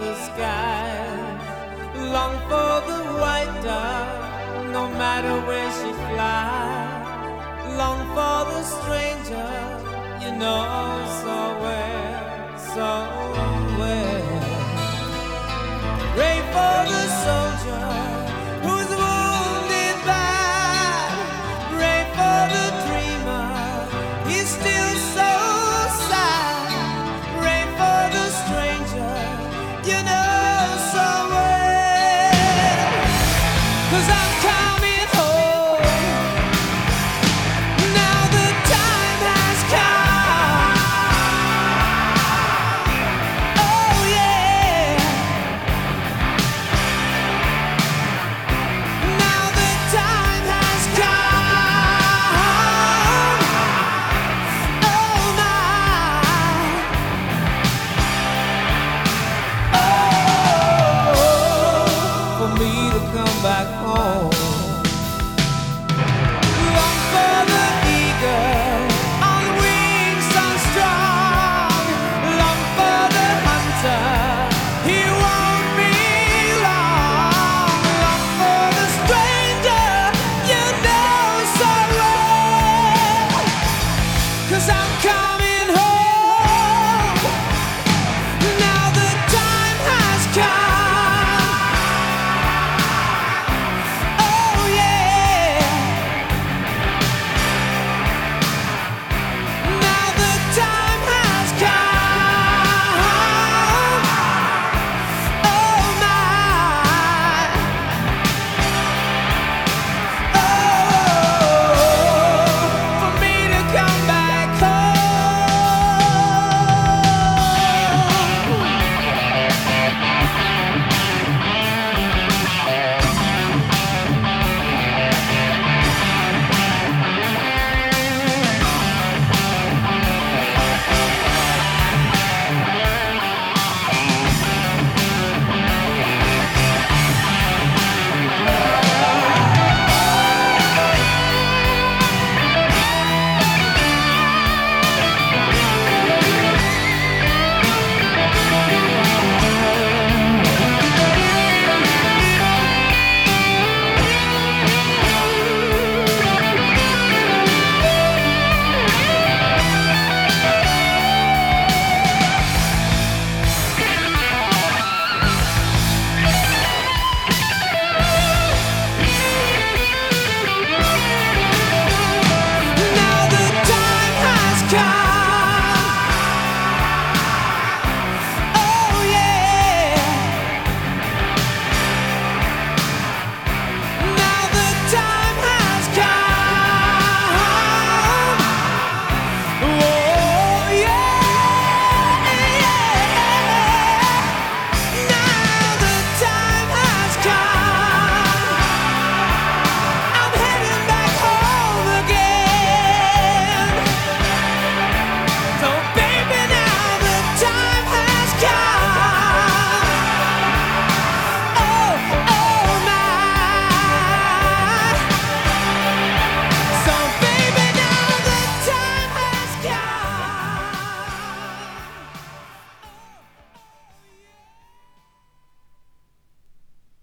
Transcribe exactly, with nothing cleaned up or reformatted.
the sky. Long for the white dove, no matter where she flies. Long for the stranger, you know so well, so well. Pray for the soldier who's wounded bad. Pray for the dreamer, he's still so sad. Pray for the stranger, you know so well. 'Cause I'm coming home. Now the time has come. Oh yeah. Now the time has come. Oh my. Oh, for me to come back home.